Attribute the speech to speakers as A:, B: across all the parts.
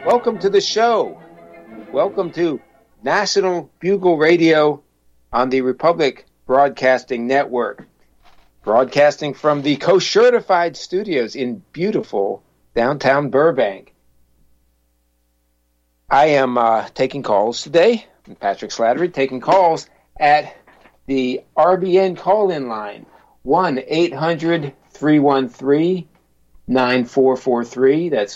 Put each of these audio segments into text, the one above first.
A: Welcome to the show. Welcome to National Bugle Radio on the Republic Broadcasting Network. Broadcasting from the Coast-certified studios in beautiful downtown Burbank. I am taking calls today. I'm Patrick Slattery, taking calls at the RBN call-in line, 1-800-313-9443. That's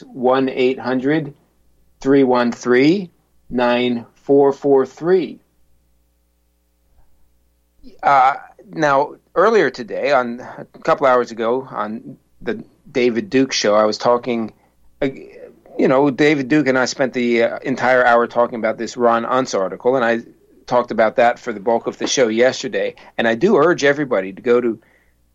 A: 1-800-313-9443. Now, earlier today, on a couple hours ago, on the David Duke show, I was talking, David Duke and I spent the entire hour talking about this Ron Unz article, and I talked about that for the bulk of the show yesterday. And I do urge everybody to go to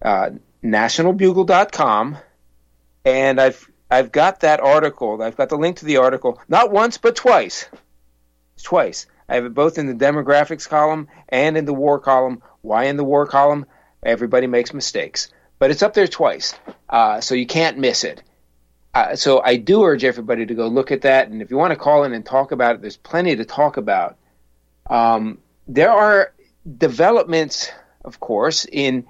A: nationalbugle.com, and I've got that article. I've got the link to the article, not once, but twice. Twice. I have it both in the demographics column and in the war column. Why in the war column? Everybody makes mistakes. But it's up there twice, so you can't miss it. So I do urge everybody to go look at that. And if you want to call in and talk about it, there's plenty to talk about. There are developments, of course, in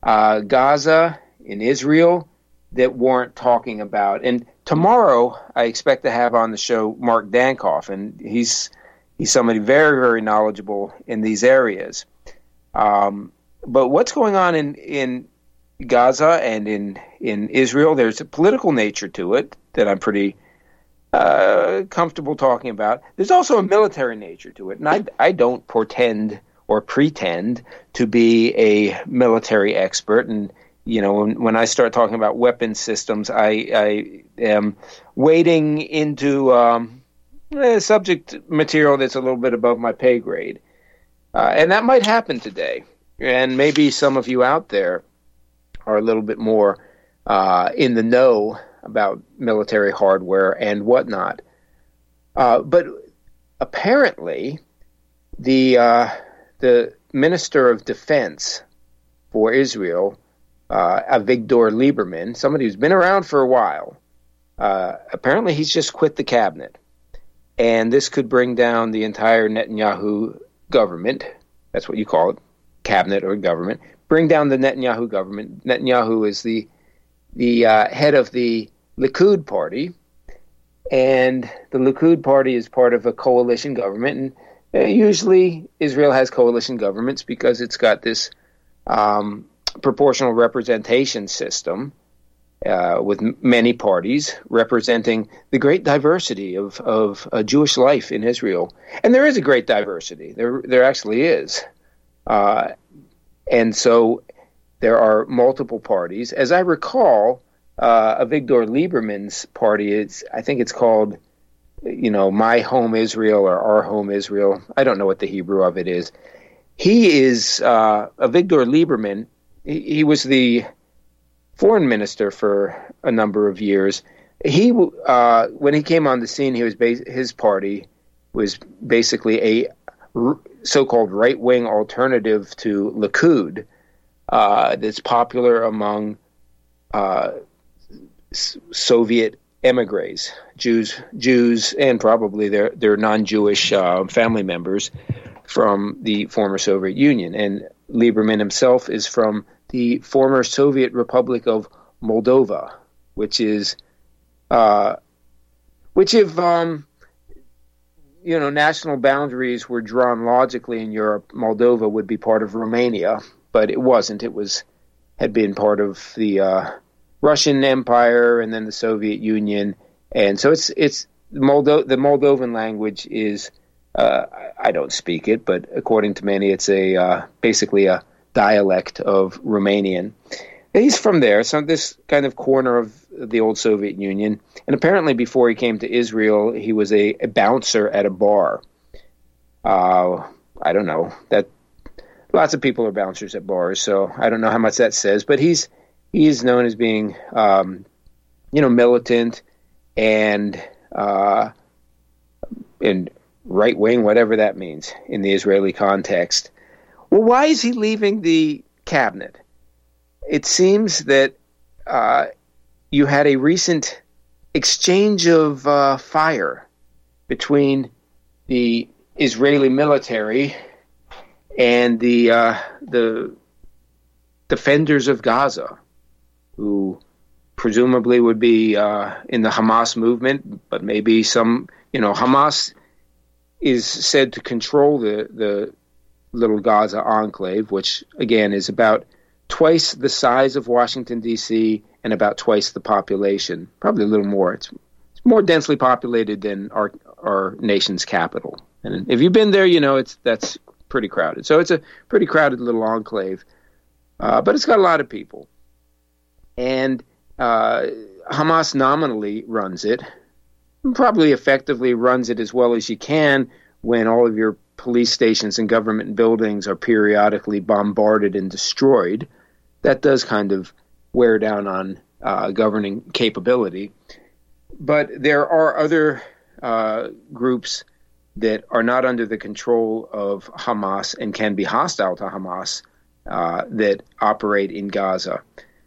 A: Gaza, in Israel, that warrant talking about. And tomorrow I expect to have on the show Mark Dankoff, and he's somebody very, very knowledgeable in these areas. But what's going on in Gaza and in Israel, there's a political nature to it that I'm pretty comfortable talking about. There's also a military nature to it, and I don't pretend to be a military expert. And when I start talking about weapon systems, I am wading into subject material that's a little bit above my pay grade. And that might happen today. And maybe some of you out there are a little bit more in the know about military hardware and whatnot. But apparently, the Minister of Defense for Israel, Avigdor Lieberman, somebody who's been around for a while, apparently he's just quit the cabinet. And this could bring down the entire Netanyahu government. That's what you call it, cabinet or government. Bring down the Netanyahu government. Netanyahu is the head of the Likud party, and the Likud party is part of a coalition government. And usually Israel has coalition governments because it's got this proportional representation system with many parties representing the great diversity of Jewish life in Israel. And there is a great diversity. There actually is. And so there are multiple parties. As I recall, Avigdor Lieberman's party, I think it's called, My Home Israel or Our Home Israel. I don't know what the Hebrew of it is. He is, Avigdor Lieberman, he was the foreign minister for a number of years. He, when he came on the scene, his party was basically a so-called right-wing alternative to Likud that's popular among Soviet emigres, Jews, and probably their non-Jewish family members from the former Soviet Union. And Lieberman himself is from the former Soviet Republic of Moldova, which if national boundaries were drawn logically in Europe, Moldova would be part of Romania, but it wasn't. It had been part of the Russian Empire and then the Soviet Union, and so it's the Moldovan language is I don't speak it, but according to many, it's basically a dialect of Romanian. And he's from there, so this kind of corner of the old Soviet Union. And apparently before he came to Israel, he was a bouncer at a bar. I don't know. Lots of people are bouncers at bars, so I don't know how much that says. But he is known as being, militant and right-wing, whatever that means in the Israeli context. Well, why is he leaving the cabinet? It seems that you had a recent exchange of fire between the Israeli military and the defenders of Gaza, who presumably would be in the Hamas movement, but maybe Hamas is said to control the little Gaza enclave, which again is about twice the size of Washington, D.C., and about twice the population, probably a little more. It's more densely populated than our nation's capital. And if you've been there, that's pretty crowded. So it's a pretty crowded little enclave, but it's got a lot of people. And Hamas nominally runs it, probably effectively runs it as well as you can when all of your police stations and government buildings are periodically bombarded and destroyed. That does kind of wear down on governing capability. But there are other groups that are not under the control of Hamas and can be hostile to Hamas that operate in Gaza.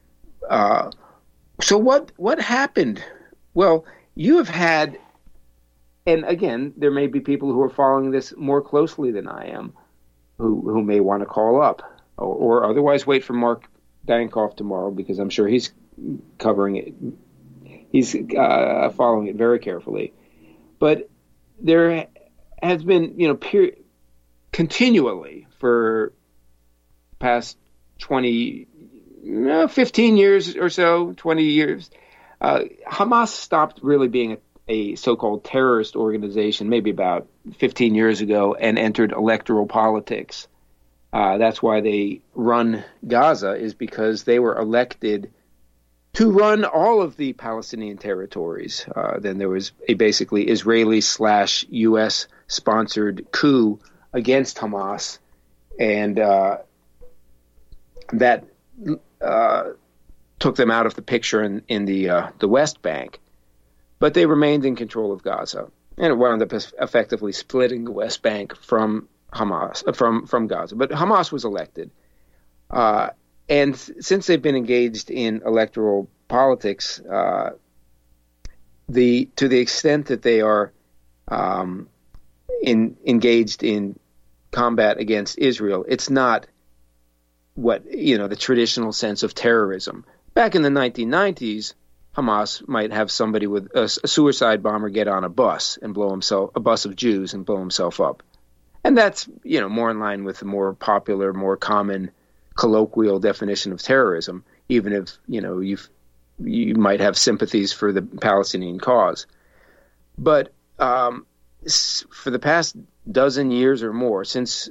A: So what happened? Well, you have had, and again, there may be people who are following this more closely than I am, who may want to call up or otherwise wait for Mark Dankoff tomorrow, because I'm sure he's covering it. He's following it very carefully. But there has been, continually for past 15 years or so, 20 years, Hamas stopped really being a so-called terrorist organization maybe about 15 years ago and entered electoral politics. That's why they run Gaza, is because they were elected to run all of the Palestinian territories. Then there was a basically Israeli/U.S. sponsored coup against Hamas, and that took them out of the picture in the West Bank. But they remained in control of Gaza, and it wound up effectively splitting the West Bank from Hamas, from Gaza. But Hamas was elected. And since they've been engaged in electoral politics, to the extent that they are engaged in combat against Israel, it's not what the traditional sense of terrorism. Back in the 1990s, Hamas might have somebody with a suicide bomber get on a bus and a bus of Jews and blow himself up, and that's more in line with the more popular, more common colloquial definition of terrorism, even if you might have sympathies for the Palestinian cause. But for the past dozen years or more, since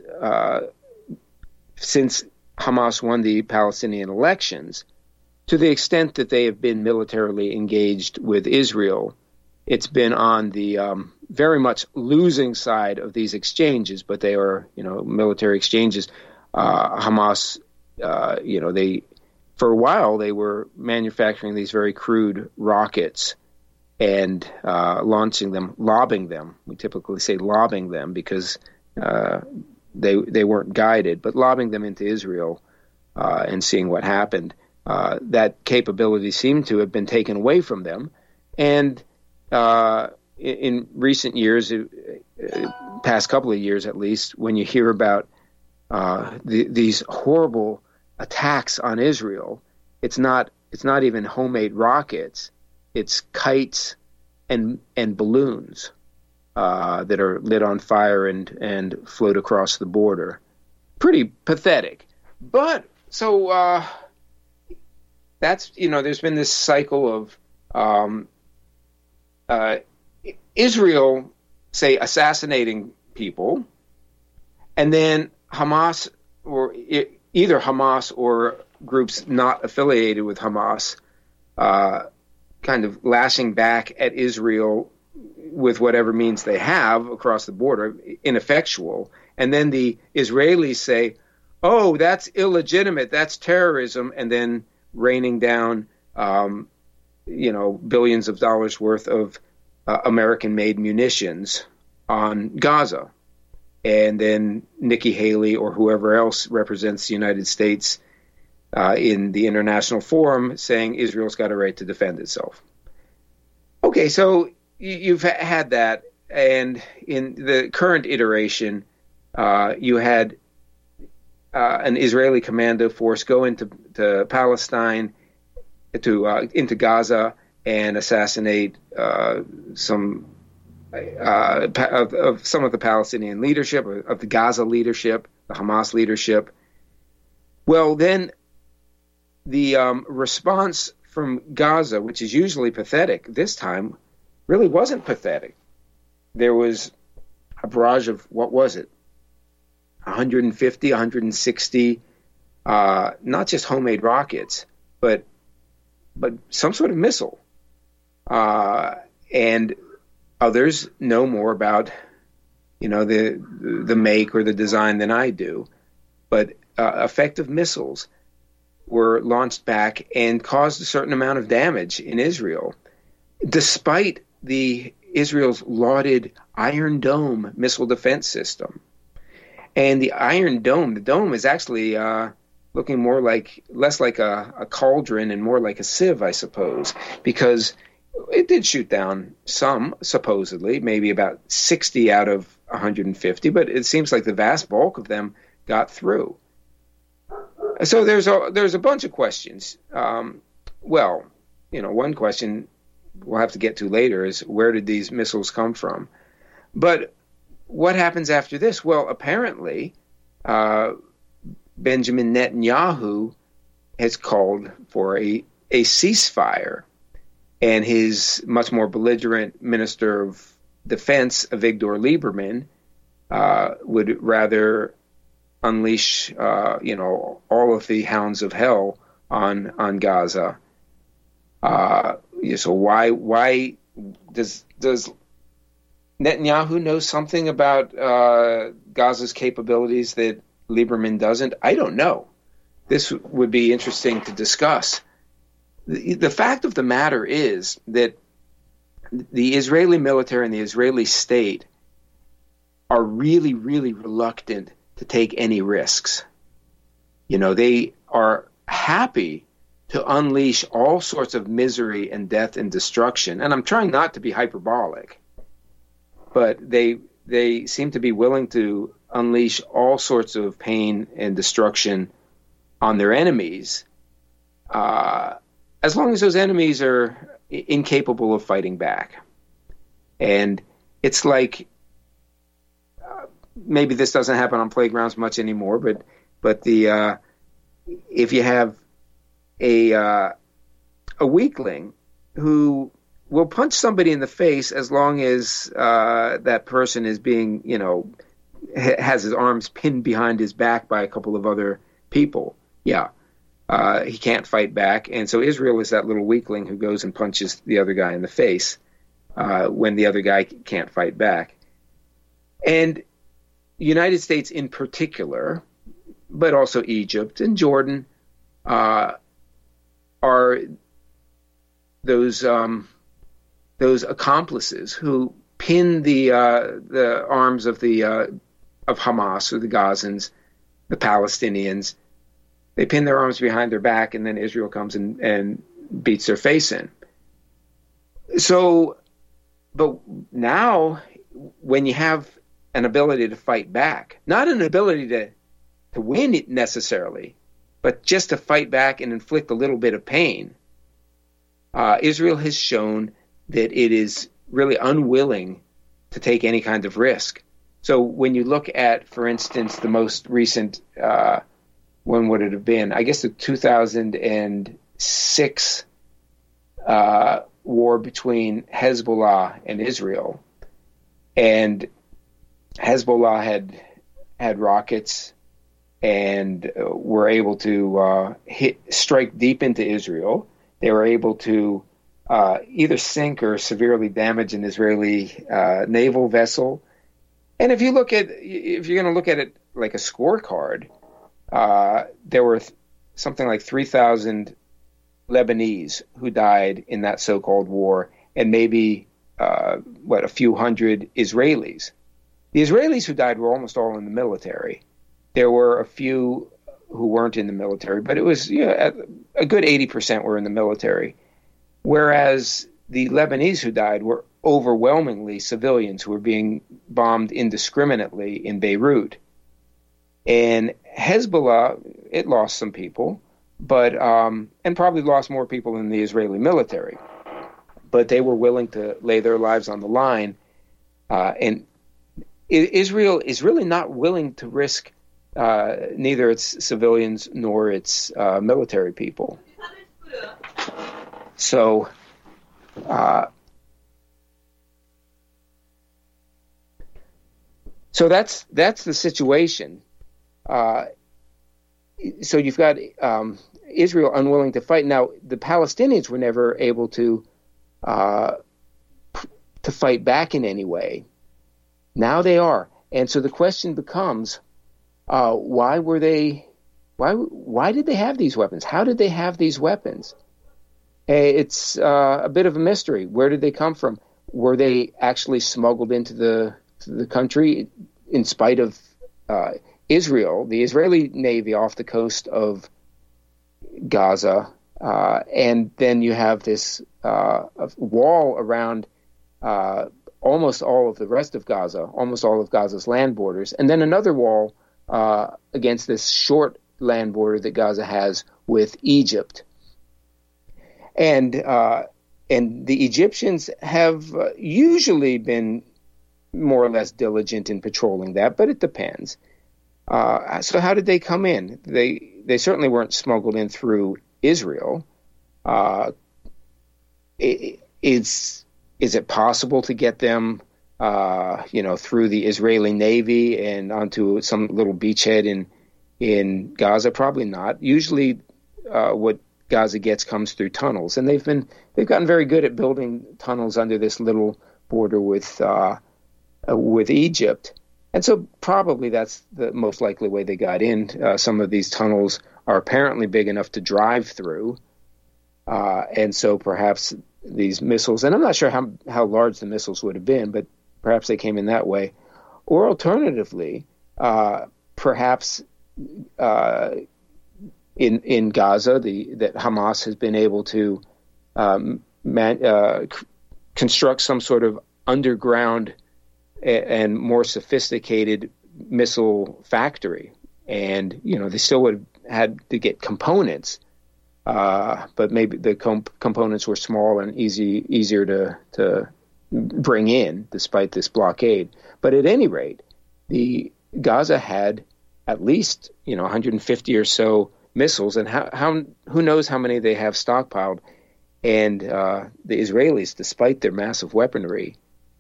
A: Hamas won the Palestinian elections, to the extent that they have been militarily engaged with Israel, it's been on the very much losing side of these exchanges, but they are military exchanges. Hamas, they, for a while, they were manufacturing these very crude rockets and launching them, lobbing them. We typically say lobbing them because they weren't guided, but lobbing them into Israel and seeing what happened. That capability seemed to have been taken away from them. And in recent years, past couple of years at least, when you hear about these horrible attacks on Israel, it's not even homemade rockets. It's kites and balloons that are lit on fire and float across the border. Pretty pathetic. But so that's there's been this cycle of Israel, say, assassinating people, and then Hamas, or either Hamas or groups not affiliated with Hamas, kind of lashing back at Israel with whatever means they have across the border, ineffectual. And then the Israelis say, oh, that's illegitimate, that's terrorism, and then raining down, billions of dollars worth of American-made munitions on Gaza. And then Nikki Haley or whoever else represents the United States in the international forum saying Israel's got a right to defend itself. Okay, so you've had that, and in the current iteration, you had an Israeli commando force go into Palestine, into Gaza, and assassinate some of some of the Palestinian leadership, of the Gaza leadership, the Hamas leadership. Well, then the response from Gaza, which is usually pathetic, this time really wasn't pathetic. There was a barrage of, what was it, 150, 160, not just homemade rockets, but some sort of missile. And others know more about, the make or the design than I do. But effective missiles were launched back and caused a certain amount of damage in Israel, despite Israel's lauded Iron Dome missile defense system. And the Iron Dome, the dome is actually looking less like a cauldron and more like a sieve, I suppose, because it did shoot down some, supposedly, maybe about 60 out of 150, but it seems like the vast bulk of them got through. So there's a bunch of questions. One question we'll have to get to later is, where did these missiles come from? But what happens after this? Well, apparently, Benjamin Netanyahu has called for a ceasefire, and his much more belligerent Minister of Defense, Avigdor Lieberman, would rather unleash, all of the hounds of hell on Gaza. So why does Netanyahu know something about Gaza's capabilities that Lieberman doesn't? I don't know. This would be interesting to discuss. The fact of the matter is that the Israeli military and the Israeli state are really, really reluctant to take any risks. They are happy to unleash all sorts of misery and death and destruction. And I'm trying not to be hyperbolic, but they seem to be willing to unleash all sorts of pain and destruction on their enemies, as long as those enemies are incapable of fighting back. And it's like, maybe this doesn't happen on playgrounds much anymore, but if you have a weakling who will punch somebody in the face as long as that person is being, has his arms pinned behind his back by a couple of other people, he can't fight back. And so Israel is that little weakling who goes and punches the other guy in the face when the other guy can't fight back. And the United States in particular, but also Egypt and Jordan, are those accomplices who pin the arms of Hamas, or the Gazans, the Palestinians. They pin their arms behind their back, and then Israel comes and beats their face in. So, but now, when you have an ability to fight back, not an ability to win it necessarily, but just to fight back and inflict a little bit of pain, Israel has shown that it is really unwilling to take any kind of risk. So when you look at, for instance, the most recent, when would it have been? I guess the 2006 war between Hezbollah and Israel. And Hezbollah had rockets and were able to strike deep into Israel. They were able to either sink or severely damage an Israeli naval vessel. And if you're going to look at it like a scorecard, there were something like 3,000 Lebanese who died in that so-called war, and maybe a few hundred Israelis. The Israelis who died were almost all in the military. There were a few who weren't in the military, but it was a good 80% were in the military. Whereas the Lebanese who died were overwhelmingly civilians who were being bombed indiscriminately in Beirut. And Hezbollah, it lost some people, but and probably lost more people than the Israeli military. But they were willing to lay their lives on the line. And Israel is really not willing to risk neither its civilians nor its military people. So that's the situation. So you've got Israel unwilling to fight. Now, the Palestinians were never able to fight back in any way. Now they are. And so the question becomes, why did they have these weapons? How did they have these weapons? It's a bit of a mystery. Where did they come from? Were they actually smuggled into the country in spite of Israel, the Israeli Navy off the coast of Gaza, and then you have this wall around almost all of the rest of Gaza, almost all of Gaza's land borders, and then another wall against this short land border that Gaza has with Egypt. And the Egyptians have usually been more or less diligent in patrolling that, but it depends. So how did they come in? They certainly weren't smuggled in through Israel. Is it possible to get them, through the Israeli Navy and onto some little beachhead in Gaza? Probably not. Usually, what Gaza gets comes through tunnels, and they've gotten very good at building tunnels under this little border with Egypt. And so probably that's the most likely way they got in. Some of these tunnels are apparently big enough to drive through. And so perhaps these missiles, and I'm not sure how large the missiles would have been, but perhaps they came in that way. Or alternatively, perhaps in Gaza, that Hamas has been able to construct some sort of underground and more sophisticated missile factory, and they still would have had to get components, but maybe the components were small and easier to bring in, despite this blockade. But at any rate, the Gaza had at least 150 or so missiles, and who knows how many they have stockpiled. And the Israelis, despite their massive weaponry,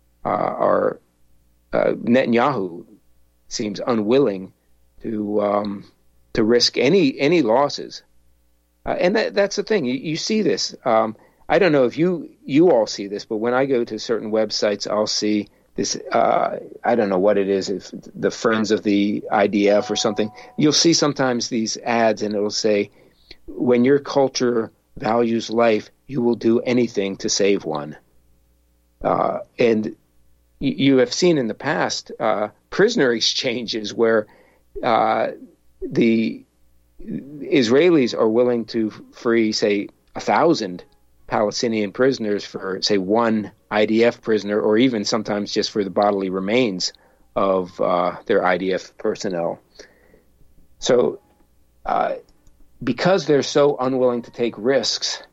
A: Netanyahu seems unwilling to risk any losses, and that's the thing. You see this. I don't know if you all see this, but when I go to certain websites, I'll see this. I don't know what it is, if the Friends of the IDF or something. You'll see sometimes these ads, and it'll say, "When your culture values life, you will do anything to save one." And you have seen in the past prisoner exchanges where the Israelis are willing to free, say, 1,000 Palestinian prisoners for, say, one IDF prisoner, or even sometimes just for the bodily remains of their IDF personnel. So because they're so unwilling to take risks,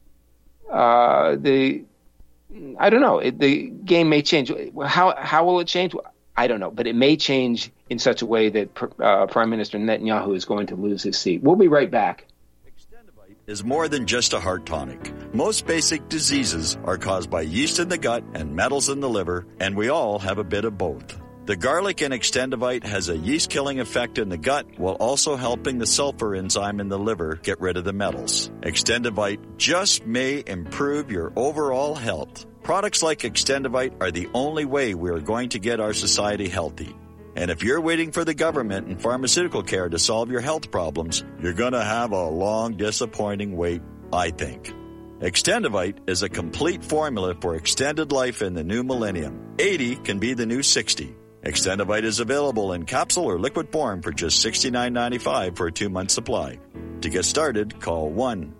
A: I don't know. The game may change. How will it change? I don't know. But it may change in such a way that Prime Minister Netanyahu is going to lose his seat. We'll be right back.
B: Extendivite is more than just a heart tonic. Most basic diseases are caused by yeast in the gut and metals in the liver, and we all have a bit of both. The garlic in Extendivite has a yeast-killing effect in the gut while also helping the sulfur enzyme in the liver get rid of the metals. Extendivite just may improve your overall health. Products like Extendivite are the only way we are going to get our society healthy. And if you're waiting for the government and pharmaceutical care to solve your health problems, you're going to have a long, disappointing wait, I think. Extendivite is a complete formula for extended life in the new millennium. 80 can be the new 60. Extendivite is available in capsule or liquid form for just $69.95 for a 2-month supply. To get started, call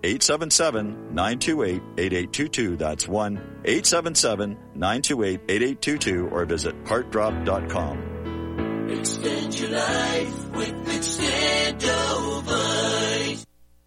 B: 1-877-928-8822. That's 1-877-928-8822 or visit heartdrop.com.
C: Extend your life with Extendovite.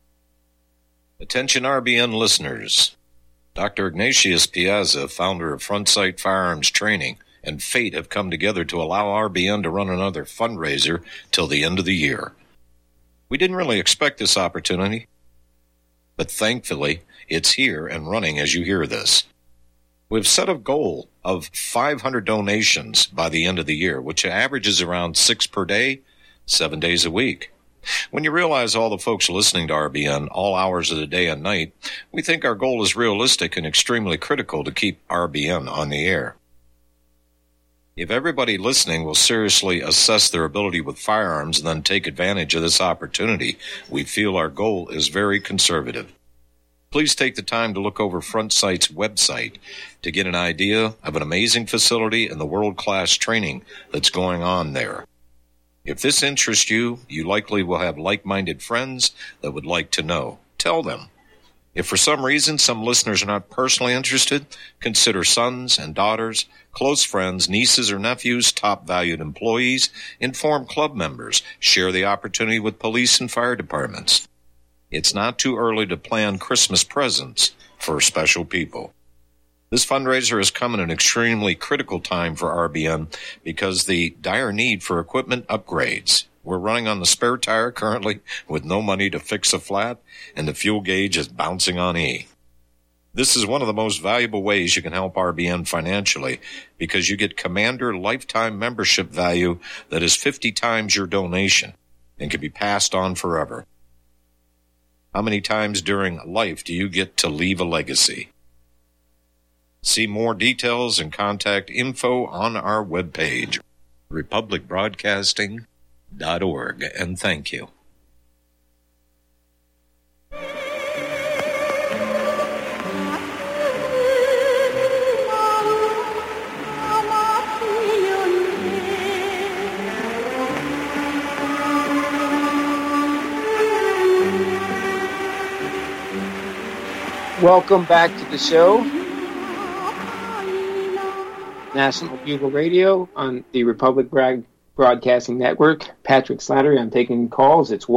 D: Attention RBN listeners. Dr. Ignatius Piazza, founder of Frontsight Firearms Training, and Fate have come together to allow RBN to run another fundraiser till the end of the year. We didn't really expect this opportunity, but thankfully it's here and running as you hear this. We've set a goal of 500 donations by the end of the year, which averages around 6 per day, 7 days a week. When you realize all the folks listening to RBN all hours of the day and night, we think our goal is realistic and extremely critical to keep RBN on the air. If everybody listening will seriously assess their ability with firearms and then take advantage of this opportunity, we feel our goal is very conservative. Please take the time to look over Frontsight's website to get an idea of an amazing facility and the world-class training that's going on there. If this interests you, you likely will have like-minded friends that would like to know. Tell them. If for some reason some listeners are not personally interested, consider sons and daughters, close friends, nieces or nephews, top valued employees, inform club members, share the opportunity with police and fire departments. It's not too early to plan Christmas presents for special people. This fundraiser has come at an extremely critical time for RBN because the dire need for equipment upgrades. We're running on the spare tire currently with no money to fix a flat, and the fuel gauge is bouncing on E. This is one of the most valuable ways you can help RBN financially because you get Commander lifetime membership value that is 50 times your donation and can be passed on forever. How many times during life do you get to leave a legacy? See more details and contact info on our webpage, republicbroadcasting.org, and thank you.
A: Welcome back to the show. National Bugle Radio on the Republic Broadcasting Network. Patrick Slattery, I'm taking calls. It's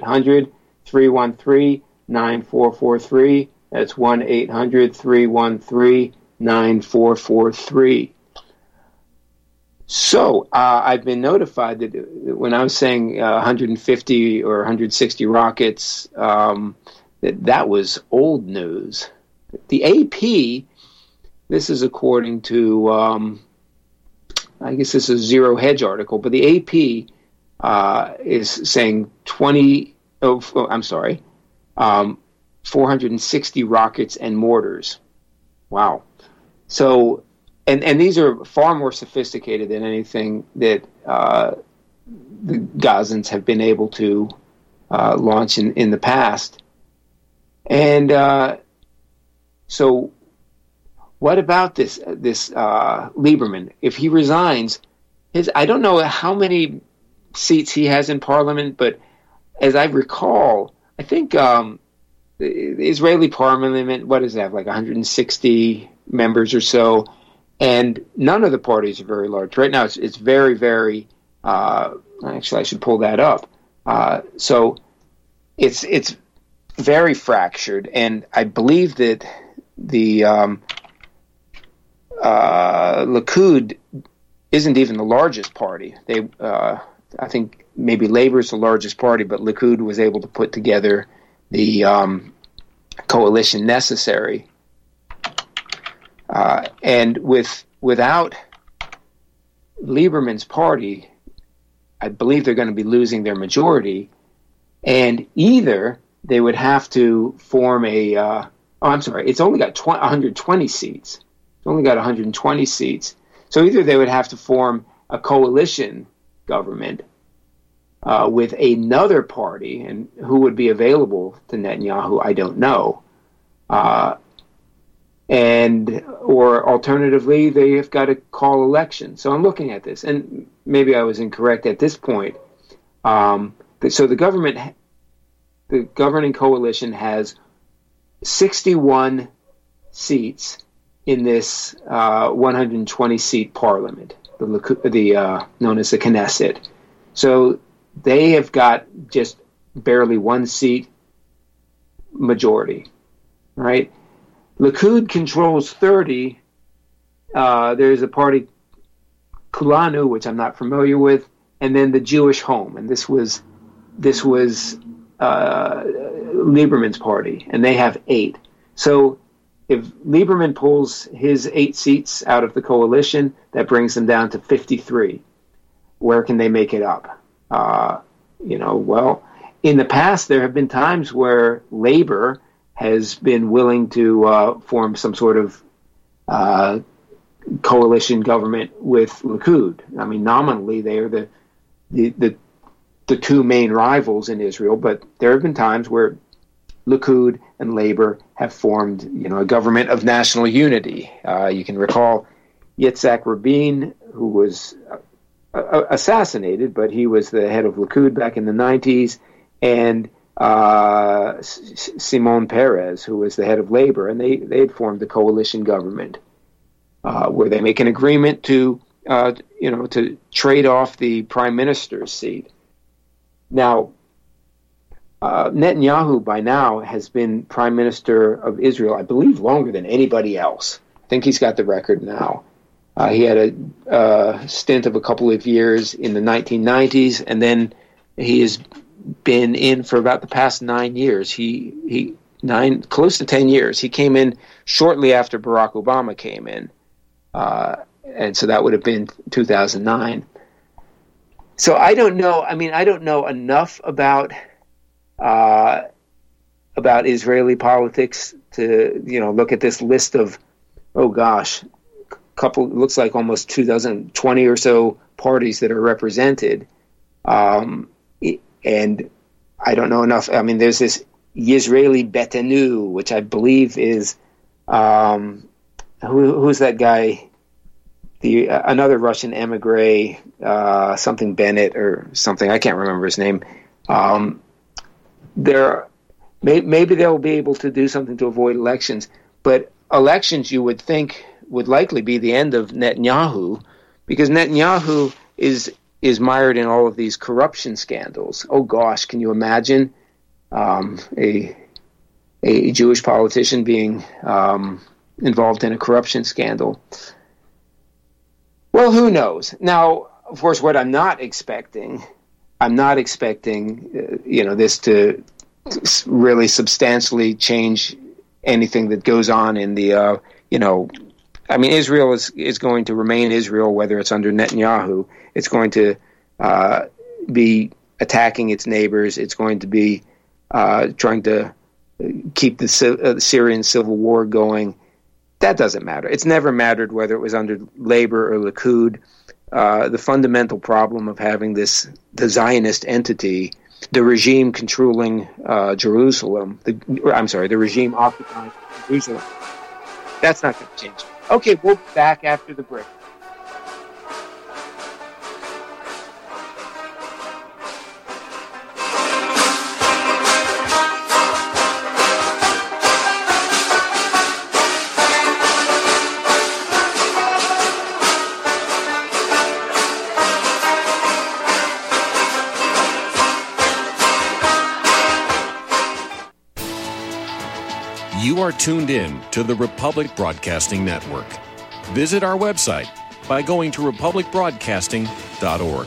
A: 1-800-313-9443. That's 1-800-313-9443. So, I've been notified that when I was saying 150 or 160 rockets, that was old news. The AP, this is according to, I guess this is a Zero Hedge article, but the AP is saying 460 rockets and mortars. Wow. So, and these are far more sophisticated than anything that the Gazans have been able to launch in the past. And so what about this Lieberman? If he resigns, I don't know how many seats he has in Parliament, but as I recall, I think the Israeli Parliament, what does it have, like 160 members or so, and none of the parties are very large. Right now it's very, very, actually I should pull that up. So it's very fractured, and I believe that the Likud isn't even the largest party. They, I think maybe Labor is the largest party, but Likud was able to put together the coalition necessary. And without Lieberman's party, I believe they're going to be losing their majority, and either they would have to form it's only got 120 seats. It's only got 120 seats. So either they would have to form a coalition government with another party, and who would be available to Netanyahu, I don't know. Or alternatively, they have got to call elections. So I'm looking at this, and maybe I was incorrect at this point. So the the governing coalition has 61 seats in this 120-seat parliament, known as the Knesset. So they have got just barely one seat majority, right? Likud controls 30. There's a party, Kulanu, which I'm not familiar with, and then the Jewish Home, and this was Lieberman's party, and they have 8. So if Lieberman pulls his 8 seats out of the coalition, that brings them down to 53. Where can they make it up? Well, in the past, there have been times where Labor has been willing to form some sort of coalition government with Likud. I mean, nominally, they are the two main rivals in Israel, but there have been times where Likud and Labor have formed, a government of national unity. You can recall Yitzhak Rabin, who was assassinated, but he was the head of Likud back in the 90s, and Simon Peres, who was the head of Labor, and they had formed a coalition government where they make an agreement to trade off the prime minister's seat. Now, Netanyahu by now has been prime minister of Israel, I believe, longer than anybody else. I think he's got the record now. He had a stint of a couple of years in the 1990s, and then he has been in for about the past 9 years. Close to 10 years. He came in shortly after Barack Obama came in, and so that would have been 2009. So I don't know. I mean, I don't know enough about Israeli politics to look at this list of, looks like almost 20 or so parties that are represented, and I don't know enough. I mean, there's this Yisraeli Betenu, which I believe is who's that guy? Another Russian emigre, something Bennett or something. I can't remember his name. Maybe they'll be able to do something to avoid elections, but elections you would think would likely be the end of Netanyahu, because Netanyahu is mired in all of these corruption scandals. Oh gosh, can you imagine a Jewish politician being involved in a corruption scandal? Well, who knows? Now, of course, what I'm not expecting this to really substantially change anything that goes on in the, I mean, Israel is going to remain Israel, whether it's under Netanyahu. It's going to be attacking its neighbors. It's going to be trying to keep the Syrian civil war going. That doesn't matter. It's never mattered whether it was under Labor or Likud. The fundamental problem of having the Zionist entity, the regime controlling Jerusalem, the regime occupying Jerusalem, that's not going to change. Okay, we'll be back after the break.
E: You are tuned in to the Republic Broadcasting Network. Visit our website by going to republicbroadcasting.org.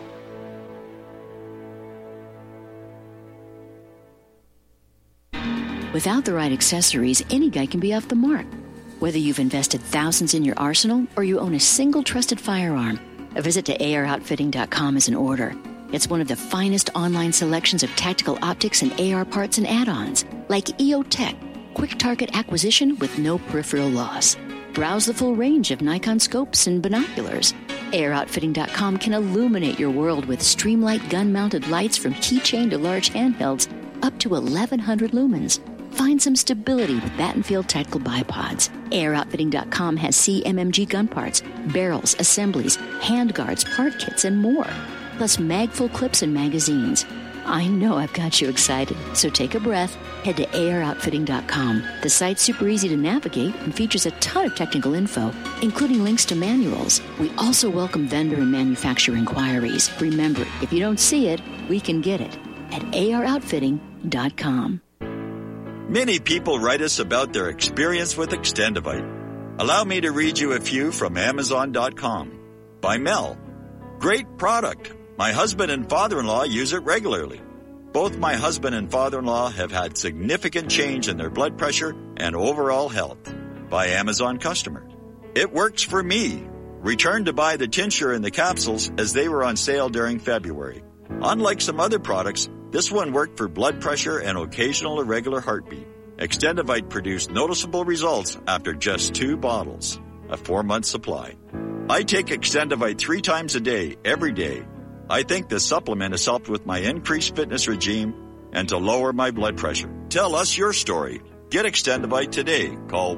F: Without the right accessories, any guy can be off the mark. Whether you've invested thousands in your arsenal or you own a single trusted firearm, a visit to AROutfitting.com is in order. It's one of the finest online selections of tactical optics and AR parts and add-ons, like EOTech, quick target acquisition with no peripheral loss. Browse the full range of Nikon scopes and binoculars. AROutfitting.com can illuminate your world with Streamlight gun-mounted lights from keychain to large handhelds up to 1,100 lumens. Find some stability with Battenfield tactical bipods. AROutfitting.com has CMMG gun parts, barrels, assemblies, handguards, part kits, and more. Plus mag-full clips and magazines. I know I've got you excited, so take a breath. Head to AROutfitting.com. The site's super easy to navigate and features a ton of technical info, including links to manuals. We also welcome vendor and manufacturer inquiries. Remember, if you don't see it, we can get it at AROutfitting.com.
B: Many people write us about their experience with Extendivite. Allow me to read you a few from Amazon.com. By Mel. Great product. My husband and father-in-law use it regularly. Both my husband and father-in-law have had significant change in their blood pressure and overall health. By Amazon customer. It works for me. Returned to buy the tincture and the capsules as they were on sale during February. Unlike some other products, this one worked for blood pressure and occasional irregular heartbeat. Extendivite produced noticeable results after just 2 bottles, a 4-month supply. I take Extendivite 3 times a day, every day. I think this supplement has helped with my increased fitness regime and to lower my blood pressure. Tell us your story. Get Extendivite today. Call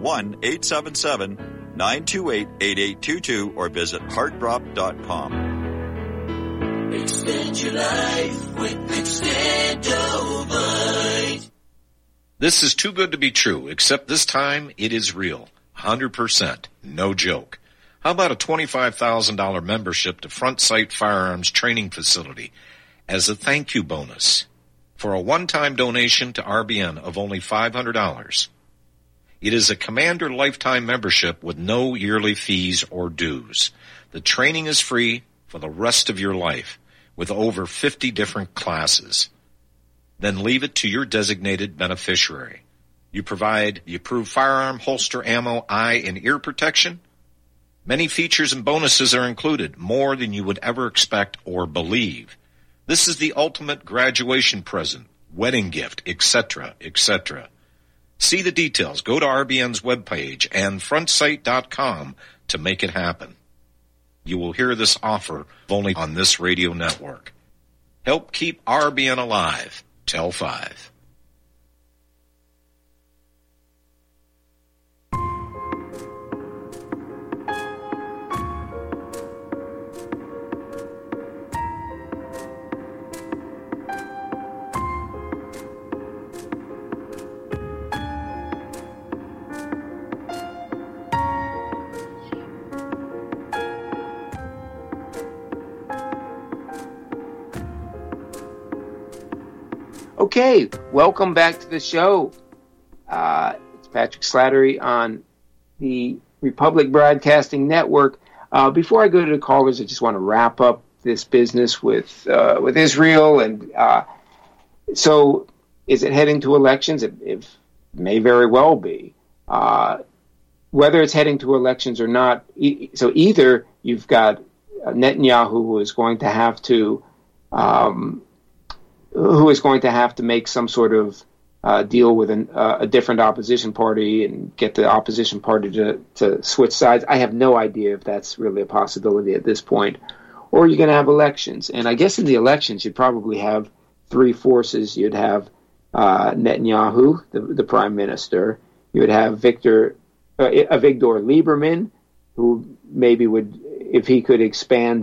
B: 1-877-928-8822 or visit heartdrop.com.
C: Extend your life with Extendivite.
D: This is too good to be true, except this time it is real. 100%. No joke. How about a $25,000 membership to Front Sight Firearms Training Facility as a thank you bonus for a one-time donation to RBN of only $500? It is a Commander lifetime membership with no yearly fees or dues. The training is free for the rest of your life with over 50 different classes. Then leave it to your designated beneficiary. You provide the approved firearm, holster, ammo, eye, and ear protection. Many features and bonuses are included, more than you would ever expect or believe. This is the ultimate graduation present, wedding gift, etc., etc. See the details. Go to RBN's webpage and frontsight.com to make it happen. You will hear this offer only on this radio network. Help keep RBN alive. Tell 5.
A: Okay, welcome back to the show. It's Patrick Slattery on the Republic Broadcasting Network. Before I go to the callers, I just want to wrap up this business with Israel. And so is it heading to elections? It may very well be. Whether it's heading to elections or not, so either you've got Netanyahu who is going to have to make some sort of deal with a different opposition party and get the opposition party to switch sides. I have no idea if that's really a possibility at this point. Or you're going to have elections. And I guess in the elections, you'd probably have 3 forces. You'd have Netanyahu, the prime minister. You would have Avigdor Lieberman, who maybe would, if he could expand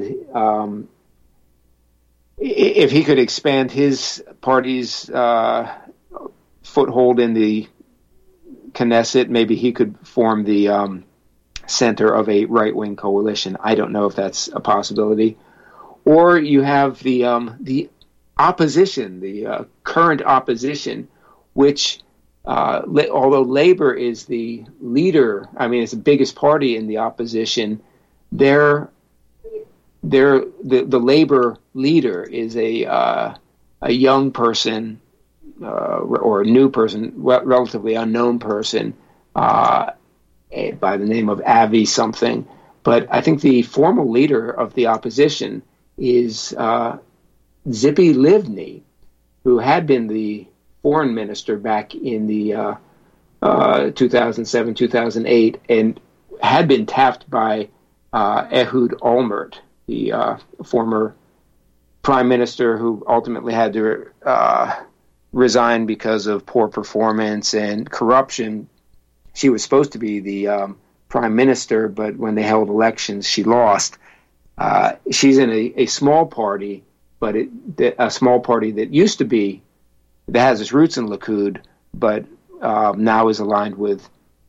A: his party's foothold in the Knesset, maybe he could form the center of a right-wing coalition. I don't know if that's a possibility. Or you have the opposition, the current opposition, which, although Labor is the leader, I mean, it's the biggest party in the opposition, the Labor leader is a young person or a new person, relatively unknown person by the name of Avi something. But I think the formal leader of the opposition is Tzipi Livni, who had been the foreign minister back in the 2007, 2008, and had been tapped by Ehud Olmert, the former prime minister who ultimately had to resign because of poor performance and corruption. She was supposed to be the prime minister, but when they held elections, she lost. She's in a small party, but a small party that used to be, that has its roots in Likud, but now is aligned with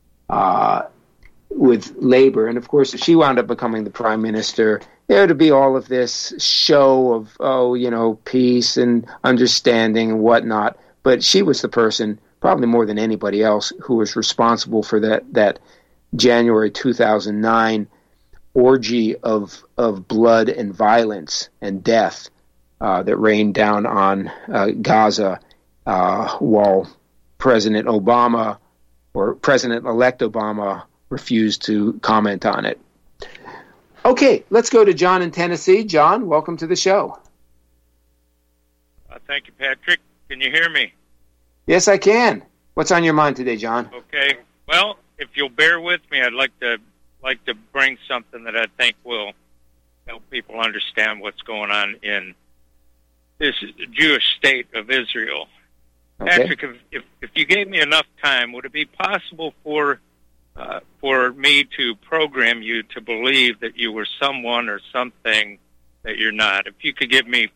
A: Labor. And of course, if she wound up becoming the prime minister, there would be all of this show of, peace and understanding and whatnot. But she was the person, probably more than anybody else, who was responsible for that January 2009 orgy of blood and violence and death that rained down on Gaza while President Obama, or President-elect Obama, refused to comment on it. Okay, let's go to John in Tennessee. John, welcome to the show.
G: Thank you, Patrick. Can you hear me?
A: Yes, I can. What's on your mind today, John?
G: Okay. Well, if you'll bear with me, I'd like to bring something that I think will help people understand what's going on in this Jewish state of Israel. Okay. Patrick, if you gave me enough time, would it be possible for me to program you to believe that you were someone or something that you're not? If you could give me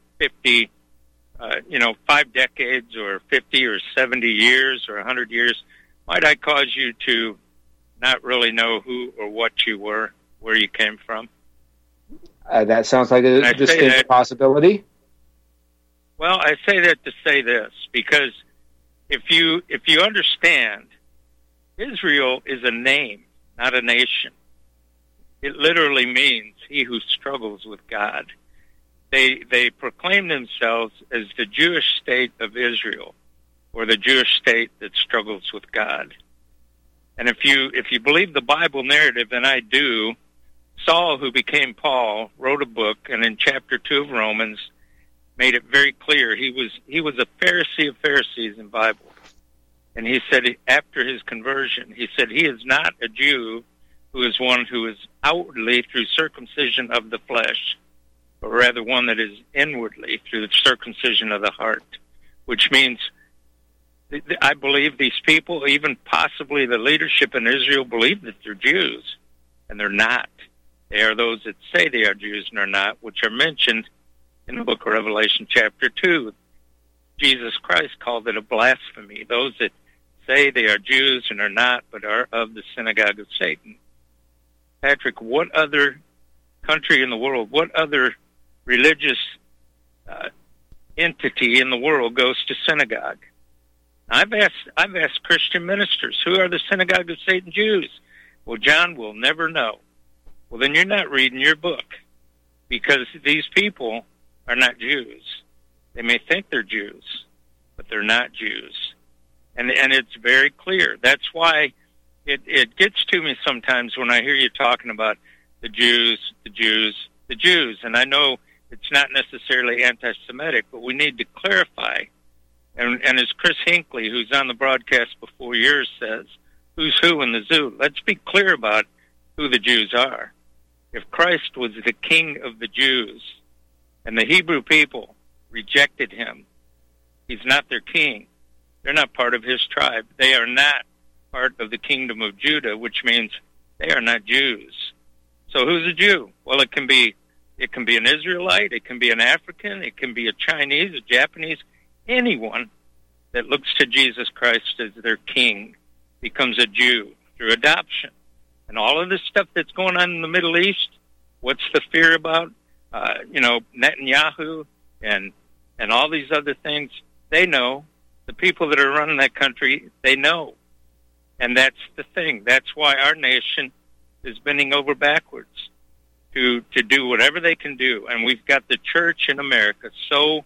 G: 5 decades or 50 or 70 years or 100 years, might I cause you to not really know who or what you were, where you came from?
A: That sounds like a distinct possibility.
G: Well, I say that to say this, because if you understand, Israel is a name, not a nation. It literally means he who struggles with God. They proclaim themselves as the Jewish state of Israel, or the Jewish state that struggles with God. And if you believe the Bible narrative, and I do, Saul, who became Paul, wrote a book, and in chapter 2 of Romans, made it very clear he was a Pharisee of Pharisees in the Bible. And he said after his conversion, he said he is not a Jew who is one who is outwardly through circumcision of the flesh, but rather one that is inwardly through the circumcision of the heart, which means I believe these people, even possibly the leadership in Israel, believe that they're Jews, and they're not. They are those that say they are Jews and are not, which are mentioned in the book of Revelation chapter 2. Jesus Christ called it a blasphemy. Those that say they are Jews and are not, but are of the synagogue of Satan. Patrick, what other country in the world, what other religious entity in the world goes to synagogue? I've asked Christian ministers, who are the synagogue of Satan Jews? Well, John will never know. Well, then you're not reading your book, because these people are not Jews. They may think they're Jews, but they're not Jews. And it's very clear. That's why it gets to me sometimes when I hear you talking about the Jews. And I know it's not necessarily anti-Semitic, but we need to clarify. And as Chris Hinckley, who's on the broadcast before yours, says, who's who in the zoo? Let's be clear about who the Jews are. If Christ was the king of the Jews and the Hebrew people rejected him, he's not their king. They're not part of his tribe. They are not part of the kingdom of Judah, which means they are not Jews. So who's a Jew? Well, it can be an Israelite, it can be an African, it can be a Chinese, a Japanese. Anyone that looks to Jesus Christ as their king becomes a Jew through adoption. And all of this stuff that's going on in the Middle East, what's the fear about? Netanyahu and all these other things, they know. The people that are running that country, they know. And that's the thing. That's why our nation is bending over backwards to do whatever they can do. And we've got the church in America so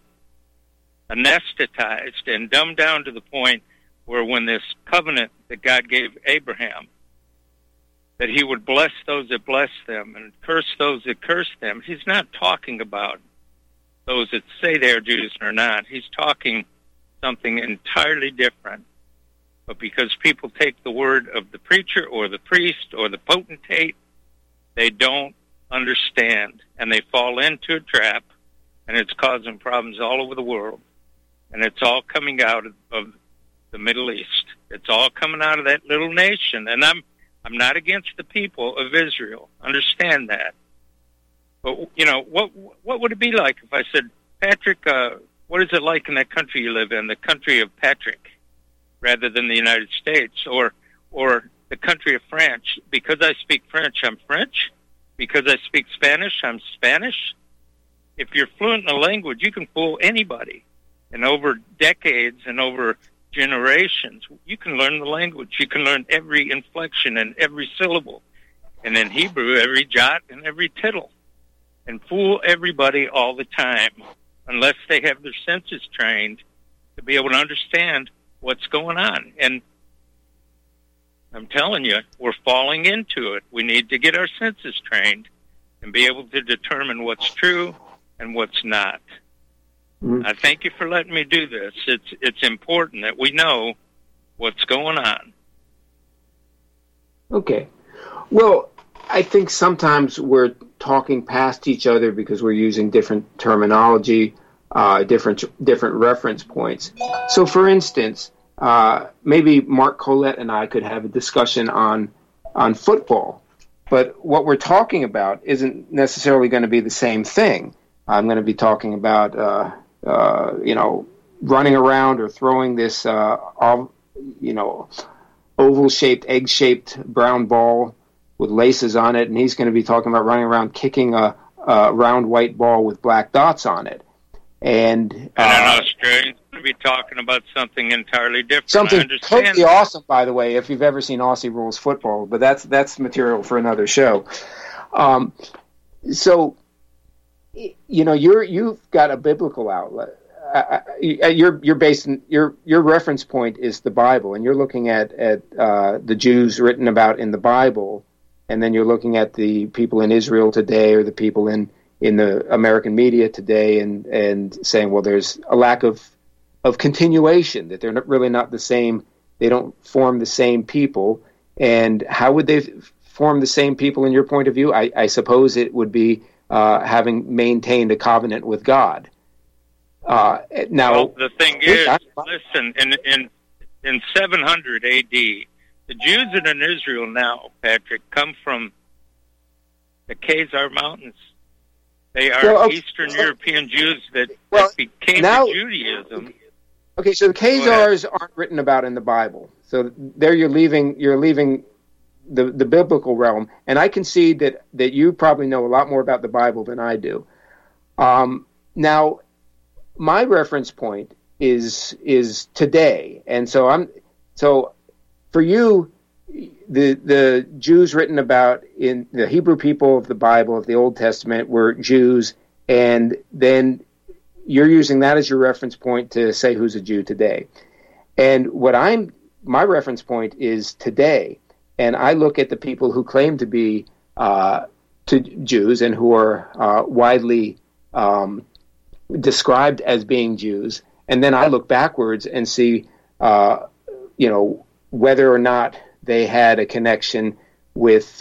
G: anesthetized and dumbed down to the point where when this covenant that God gave Abraham, that he would bless those that bless them and curse those that curse them, he's not talking about those that say they are Jews or not. He's talking something entirely different. But because people take the word of the preacher or the priest or the potentate, they don't understand, and they fall into a trap, and it's causing problems all over the world. And it's all coming out of the Middle East. It's all coming out of that little nation. And I'm not against the people of Israel. Understand that. But, what would it be like if I said, Patrick, what is it like in that country you live in, the country of Patrick, rather than the United States, or the country of France? Because I speak French, I'm French. Because I speak Spanish, I'm Spanish. If you're fluent in a language, you can fool anybody. And over decades and over generations, you can learn the language. You can learn every inflection and every syllable. And in Hebrew, every jot and every tittle. And fool everybody all the time, unless they have their senses trained to be able to understand what's going on. And I'm telling you, we're falling into it. We need to get our senses trained and be able to determine what's true and what's not. I thank you for letting me do this. It's important that we know what's going on.
A: Okay. Well, I think sometimes we're talking past each other because we're using different terminology, different reference points. So, for instance, maybe Mark Collette and I could have a discussion on football, but what we're talking about isn't necessarily going to be the same thing. I'm going to be talking about running around or throwing this oval-shaped, egg-shaped brown ball with laces on it, and he's going to be talking about running around kicking a round white ball with black dots on it. And
G: an Australian's going to be talking about something entirely different.
A: Something totally awesome, by the way, if you've ever seen Aussie Rules football, but that's material for another show. So, you've got a biblical outlet. You're based in your reference point is the Bible, and you're looking at the Jews written about in the Bible, and then you're looking at the people in Israel today or the people in the American media today, and saying, well, there's a lack of continuation, that they're really not the same. They don't form the same people. And how would they form the same people in your point of view? I suppose it would be having maintained a covenant with God. Now,
G: well, the thing is, listen, in 700 A.D., the Jews that are in Israel now, Patrick, come from the Khazar Mountains. They are Eastern European Jews that became Judaism.
A: Okay, so the Khazars aren't written about in the Bible. So there you're leaving the biblical realm, and I concede that you probably know a lot more about the Bible than I do. Now, my reference point is today, and so for you, the Jews written about in the Hebrew people of the Bible of the Old Testament were Jews, and then you're using that as your reference point to say who's a Jew today. And my reference point is today, and I look at the people who claim to be Jews and who are widely described as being Jews, and then I look backwards and see, whether or not they had a connection with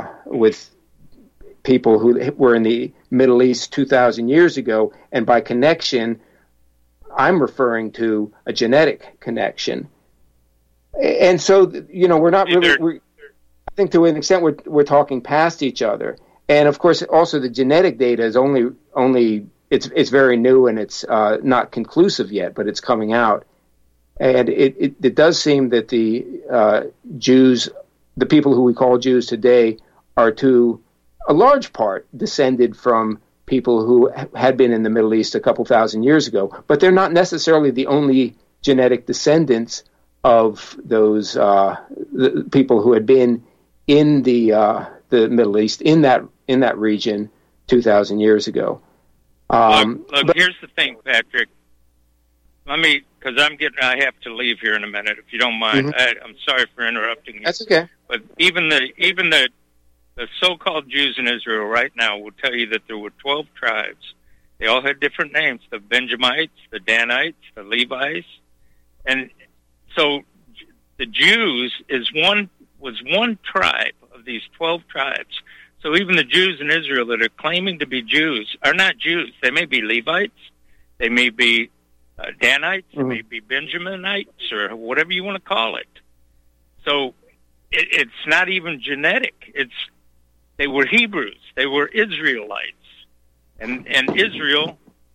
A: people who were in the Middle East 2,000 years ago, and by connection, I'm referring to a genetic connection. And so, we're not really. I think to an extent we're talking past each other, and of course, also the genetic data is only. It's very new and it's not conclusive yet, but it's coming out. And it does seem that the Jews, the people who we call Jews today, are to a large part descended from people who had been in the Middle East a couple thousand years ago. But they're not necessarily the only genetic descendants of those the people who had been in the Middle East, in that region 2,000 years ago.
G: Look, here's the thing, Patrick. Because I have to leave here in a minute, if you don't mind. Mm-hmm. I'm sorry for interrupting you.
A: That's okay.
G: But even the so-called Jews in Israel right now will tell you that there were 12 tribes. They all had different names: the Benjamites, the Danites, the Levites, and so the Jews was one tribe of these 12 tribes. So even the Jews in Israel that are claiming to be Jews are not Jews. They may be Levites, they may be Danites, they may be Benjaminites, or whatever you want to call it. So it's not even genetic. They were Hebrews. They were Israelites. And Israel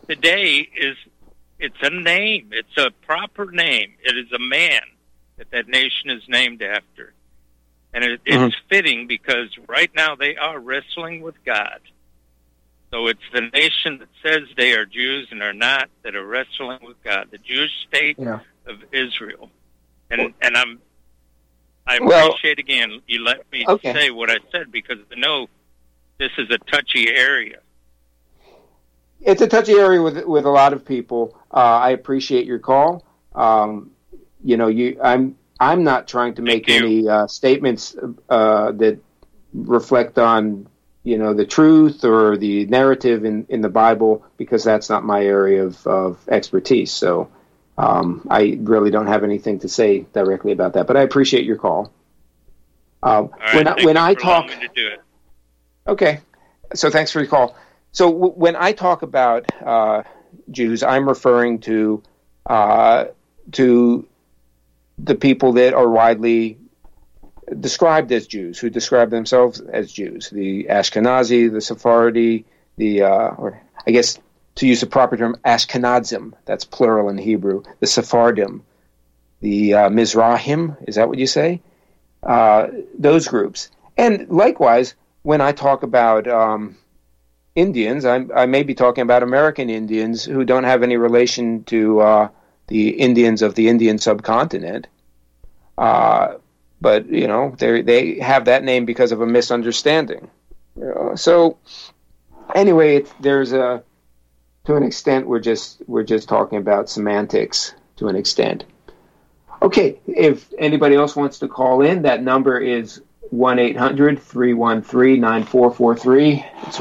G: today it's a name. It's a proper name. It is a man that nation is named after. And it's fitting because right now they are wrestling with God. So it's the nation that says they are Jews and are not, that are wrestling with God, the Jewish state of Israel. And I appreciate, again, you let me say what I said, because I know this is a touchy area.
A: It's a touchy area with a lot of people. I appreciate your call. I'm not trying to make any statements that reflect on the truth or the narrative in the Bible, because that's not my area of expertise. So I really don't have anything to say directly about that. But I appreciate your call. When I talk, okay. So thanks for your call. So when I talk about Jews, I'm referring to the people that are widely described as Jews, who describe themselves as Jews: the Ashkenazi, the Sephardi, or I guess to use the proper term, Ashkenazim. That's plural in Hebrew. The Sephardim, the Mizrahim. Is that what you say? Those groups. And likewise, when I talk about Indians, I may be talking about American Indians who don't have any relation to the Indians of the Indian subcontinent. But, they have that name because of a misunderstanding. So, anyway, to an extent, we're just talking about semantics to an extent. Okay, if anybody else wants to call in, that number is 1-800-313-9443. It's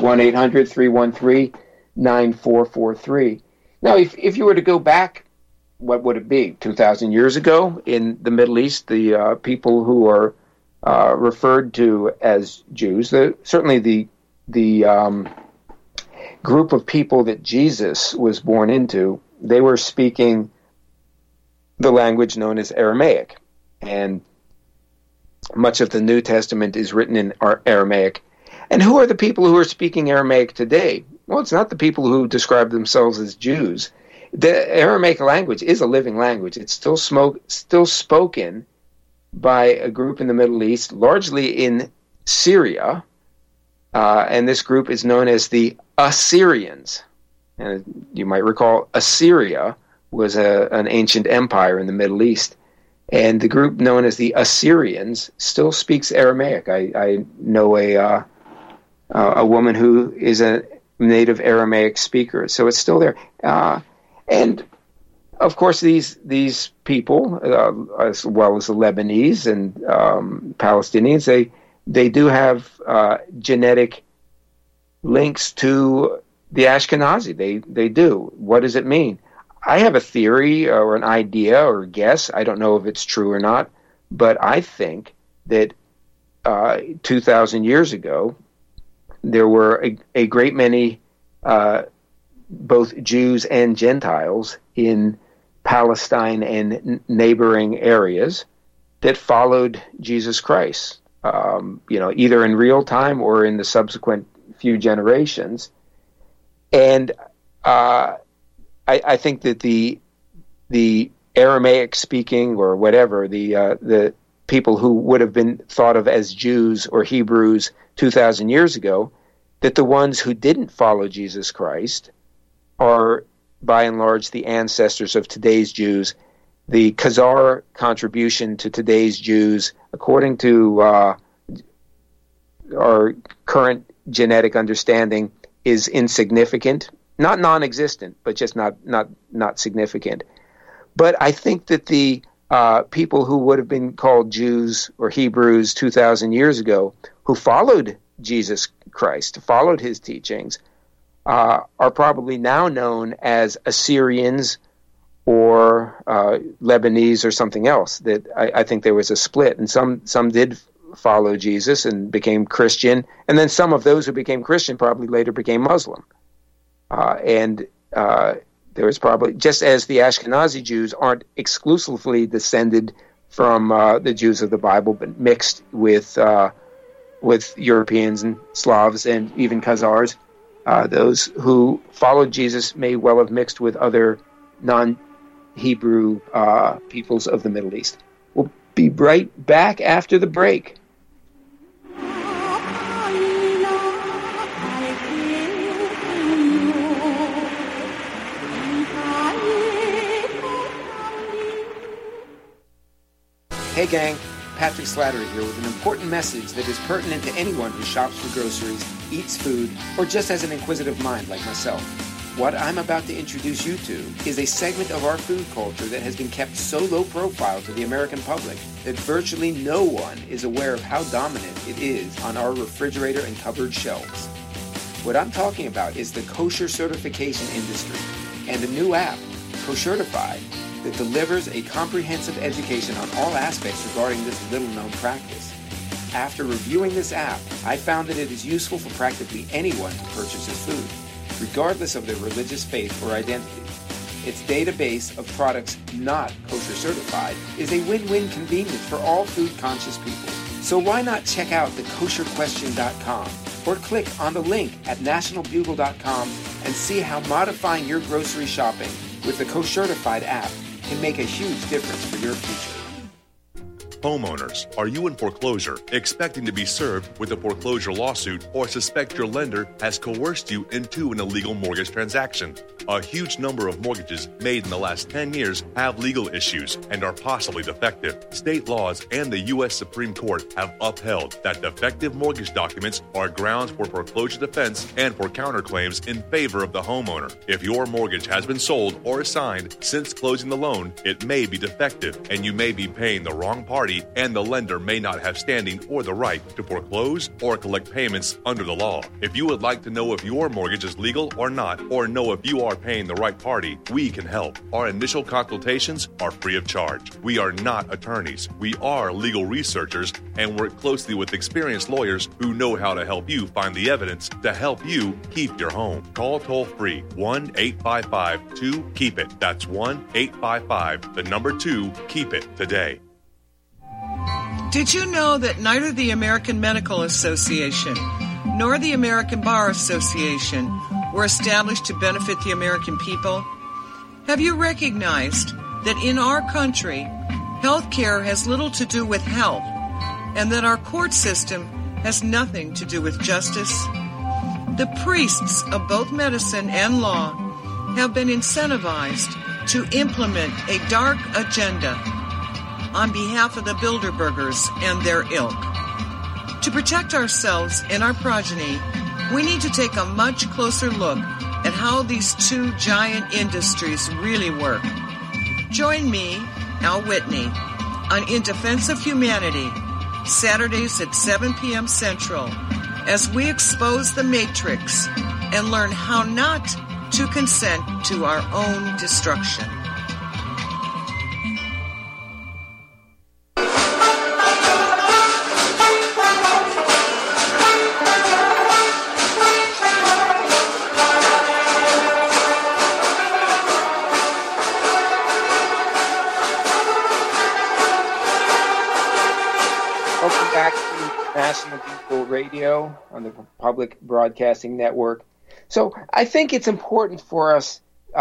A: 1-800-313-9443. Now, if you were to go back, what would it be? 2,000 years ago in the Middle East, the people who are referred to as Jews, certainly the group of people that Jesus was born into, they were speaking the language known as Aramaic. And much of the New Testament is written in Aramaic. And who are the people who are speaking Aramaic today? Well, it's not the people who describe themselves as Jews. The Aramaic language is a living language. It's still spoken by a group in the Middle East, largely in Syria, and this group is known as the Assyrians. And you might recall Assyria was an ancient empire in the Middle East. And the group known as the Assyrians still speaks Aramaic. I know a woman who is a native Aramaic speaker, so it's still there. And of course, these people, as well as the Lebanese and Palestinians, they do have genetic links to the Ashkenazi. They do. What does it mean? I have a theory or an idea or a guess. I don't know if it's true or not, but I think that 2,000 years ago, there were a great many both Jews and Gentiles in Palestine and neighboring areas that followed Jesus Christ, either in real time or in the subsequent few generations. And I think that the Aramaic speaking or whatever, the people who would have been thought of as Jews or Hebrews 2,000 years ago, that the ones who didn't follow Jesus Christ are by and large the ancestors of today's Jews. The Khazar contribution to today's Jews, according to our current genetic understanding, is insignificant. Not non-existent, but just not significant. But I think that the people who would have been called Jews or Hebrews 2,000 years ago, who followed Jesus Christ, followed his teachings, are probably now known as Assyrians or Lebanese or something else. That I think there was a split, and some did follow Jesus and became Christian, and then some of those who became Christian probably later became Muslim. And there was probably, just as the Ashkenazi Jews aren't exclusively descended from the Jews of the Bible, but mixed with Europeans and Slavs and even Khazars, those who followed Jesus may well have mixed with other non-Hebrew peoples of the Middle East. We'll be right back after the break. Hey gang, Patrick Slattery here with an important message that is pertinent to anyone who shops for groceries, eats food, or just has an inquisitive mind like myself. What I'm about to introduce you to is a segment of our food culture that has been kept so low profile to the American public that virtually no one is aware of how dominant it is on our refrigerator and cupboard shelves. What I'm talking about is the kosher certification industry and a new app, Koshertified, that delivers a comprehensive education on all aspects regarding this little-known practice. After reviewing this app, I found that it is useful for practically anyone who purchases food, regardless of their religious faith or identity. Its database of products not kosher certified is a win-win convenience for all food-conscious people. So why not check out thekosherquestion.com or click on the link at nationalbugle.com and see how modifying your grocery shopping with the Koshertified app can make a huge difference for your future.
H: Homeowners, are you in foreclosure, expecting to be served with a foreclosure lawsuit, or suspect your lender has coerced you into an illegal mortgage transaction? A huge number of mortgages made in the last 10 years have legal issues and are possibly defective. State laws and the U.S. Supreme Court have upheld that defective mortgage documents are grounds for foreclosure defense and for counterclaims in favor of the homeowner. If your mortgage has been sold or assigned since closing the loan, it may be defective and you may be paying the wrong party, and the lender may not have standing or the right to foreclose or collect payments under the law. If you would like to know if your mortgage is legal or not, or know if you are paying the right party, we can help. Our initial consultations are free of charge. We are not attorneys. We are legal researchers and work closely with experienced lawyers who know how to help you find the evidence to help you keep your home. Call toll-free 1-855-2-KEEP-IT. That's 1-855-2-KEEP-IT today.
I: Did you know that neither the American Medical Association nor the American Bar Association were established to benefit the American people? Have you recognized that in our country, health care has little to do with health, and that our court system has nothing to do with justice? The priests of both medicine and law have been incentivized to implement a dark agenda on behalf of the Bilderbergers and their ilk. To protect ourselves and our progeny, we need to take a much closer look at how these two giant industries really work. Join me, Al Whitney, on In Defense of Humanity, Saturdays at 7 p.m. Central, as we expose the matrix and learn how not to consent to our own destruction.
A: National Bugle Radio on the Public Broadcasting Network. So I think it's important for us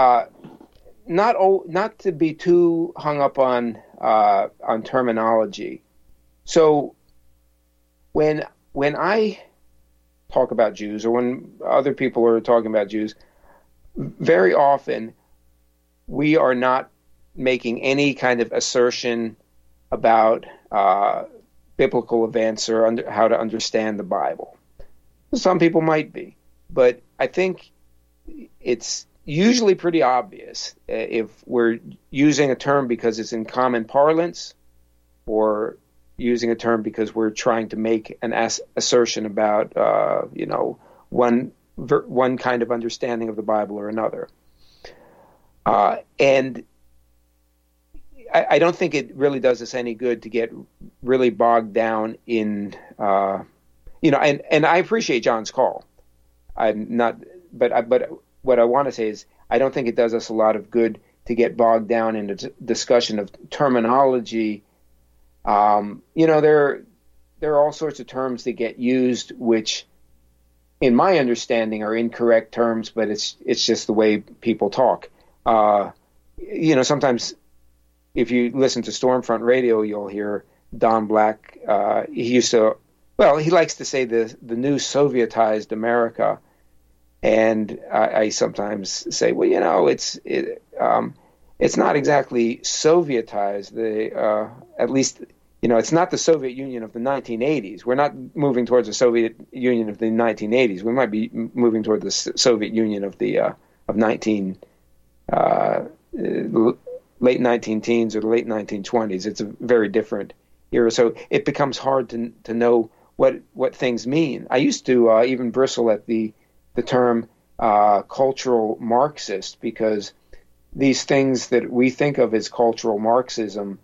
A: not to be too hung up on terminology. So when I talk about Jews, or when other people are talking about Jews, very often we are not making any kind of assertion about biblical events or how to understand the Bible. Some people might be, but I think it's usually pretty obvious if we're using a term because it's in common parlance, or using a term because we're trying to make an assertion about one kind of understanding of the Bible or another. And I don't think it really does us any good to get really bogged down in, and I appreciate John's call. I'm not, but what I want to say is I don't think it does us a lot of good to get bogged down in a discussion of terminology. There are all sorts of terms that get used which in my understanding, are incorrect terms, but it's just the way people talk. Sometimes if you listen to Stormfront Radio, you'll hear Don Black. He likes to say the new Sovietized America. And I sometimes say, well, it's not exactly Sovietized. At least, it's not the Soviet Union of the 1980s. We're not moving towards the Soviet Union of the 1980s. We might be moving toward the Soviet Union of the late 19-teens or the late 1920s. It's a very different era. So it becomes hard to know what things mean. I used to even bristle at the term cultural Marxist, because these things that we think of as cultural Marxism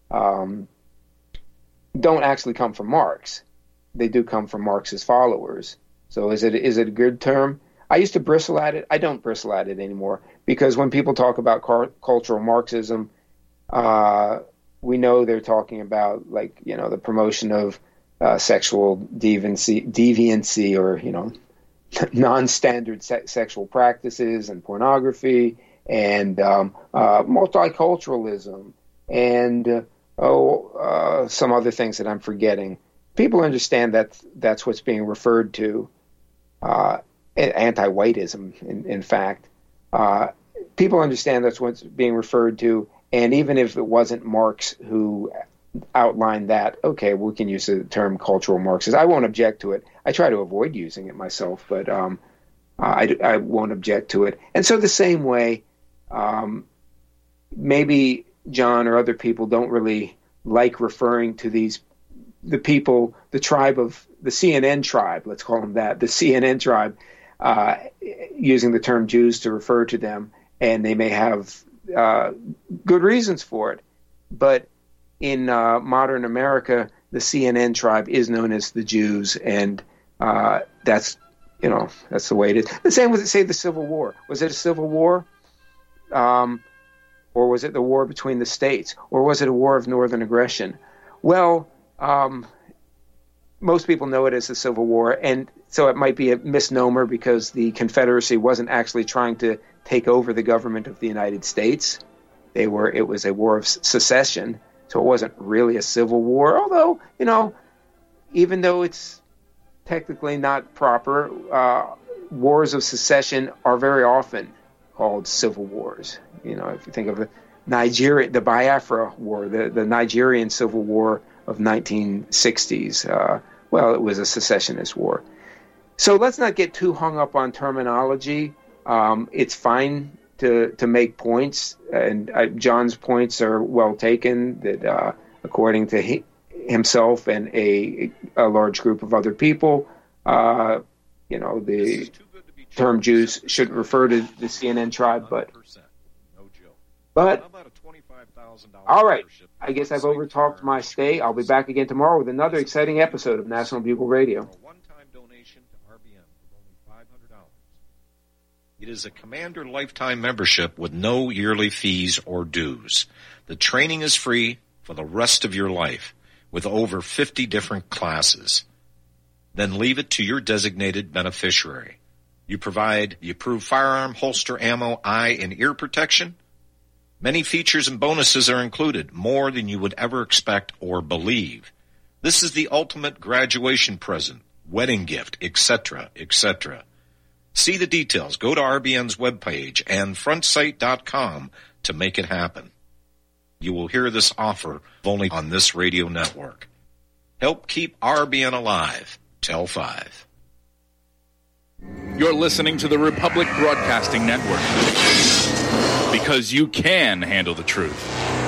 A: don't actually come from Marx. They do come from Marx's followers. So is it a good term? I used to bristle at it. I don't bristle at it anymore, because when people talk about cultural Marxism, we know they're talking about, like, the promotion of sexual deviancy or, non-standard sexual practices and pornography and multiculturalism and some other things that I'm forgetting. People understand that that's what's being referred to, anti-whiteism, in fact. People understand that's what's being referred to, and even if it wasn't Marx who outlined that, okay, we can use the term cultural Marxism. I won't object to it. I try to avoid using it myself, but I won't object to it. And so the same way, maybe John or other people don't really like referring to the tribe of the CNN tribe, let's call them that, the CNN tribe, using the term Jews to refer to them, and they may have good reasons for it. But in modern America, the CNN tribe is known as the Jews, and that's the way it is. The same with, say, the Civil War. Was it a civil war? Or was it the war between the states? Or was it a war of northern aggression? Well, most people know it as the Civil War, and so it might be a misnomer because the Confederacy wasn't actually trying to take over the government of the United States. It was a war of secession, so it wasn't really a civil war, although, even though it's technically not proper, wars of secession are very often called civil wars. If you think of the Biafra War, the Nigerian Civil War of 1960s, it was a secessionist war. So let's not get too hung up on terminology. It's fine to make points, and John's points are well taken, that according to himself and a large group of other people, the term Jews shouldn't refer to the CNN tribe, but all right, I guess I've overtalked my stay. I'll be back again tomorrow with another exciting episode of National Bugle Radio.
D: It is a Commander lifetime membership with no yearly fees or dues. The training is free for the rest of your life with over 50 different classes. Then leave it to your designated beneficiary. You provide the approved firearm, holster, ammo, eye, and ear protection. Many features and bonuses are included, more than you would ever expect or believe. This is the ultimate graduation present, wedding gift, etc., etc. See the details. Go to RBN's webpage and frontsight.com to make it happen. You will hear this offer only on this radio network. Help keep RBN alive. Tell 5.
J: You're listening to the Republic Broadcasting Network, because you can handle the truth.